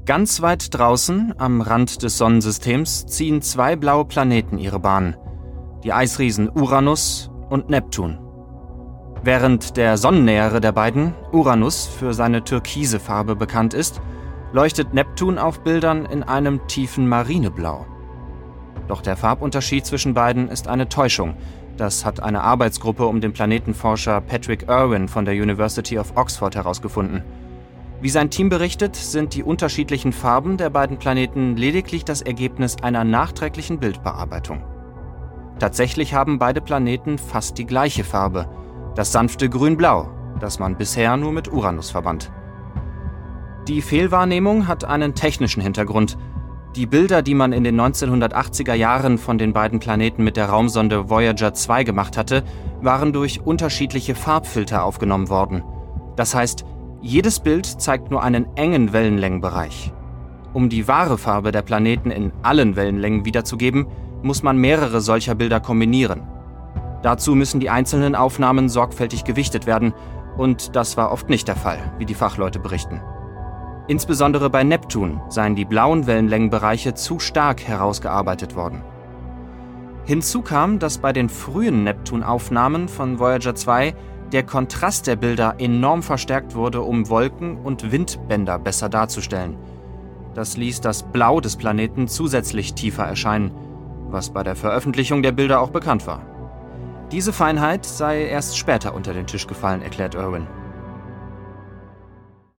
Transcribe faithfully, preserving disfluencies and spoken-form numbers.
Ganz weit draußen, am Rand des Sonnensystems, ziehen zwei blaue Planeten ihre Bahn. Die Eisriesen Uranus und Neptun. Während der sonnennähere der beiden, Uranus, für seine türkise Farbe bekannt ist, leuchtet Neptun auf Bildern in einem tiefen Marineblau. Doch der Farbunterschied zwischen beiden ist eine Täuschung. Das hat eine Arbeitsgruppe um den Planetenforscher Patrick Irwin von der University of Oxford herausgefunden. Wie sein Team berichtet, sind die unterschiedlichen Farben der beiden Planeten lediglich das Ergebnis einer nachträglichen Bildbearbeitung. Tatsächlich haben beide Planeten fast die gleiche Farbe, das sanfte Grün-Blau, das man bisher nur mit Uranus verband. Die Fehlwahrnehmung hat einen technischen Hintergrund. Die Bilder, die man in den neunzehnhundertachtziger Jahren von den beiden Planeten mit der Raumsonde Voyager zwei gemacht hatte, waren durch unterschiedliche Farbfilter aufgenommen worden. Das heißt, jedes Bild zeigt nur einen engen Wellenlängenbereich. Um die wahre Farbe der Planeten in allen Wellenlängen wiederzugeben, muss man mehrere solcher Bilder kombinieren. Dazu müssen die einzelnen Aufnahmen sorgfältig gewichtet werden, und das war oft nicht der Fall, wie die Fachleute berichten. Insbesondere bei Neptun seien die blauen Wellenlängenbereiche zu stark herausgearbeitet worden. Hinzu kam, dass bei den frühen Neptun-Aufnahmen von Voyager zwei der Kontrast der Bilder enorm verstärkt wurde, um Wolken und Windbänder besser darzustellen. Das ließ das Blau des Planeten zusätzlich tiefer erscheinen, was bei der Veröffentlichung der Bilder auch bekannt war. Diese Feinheit sei erst später unter den Tisch gefallen, erklärt Irwin.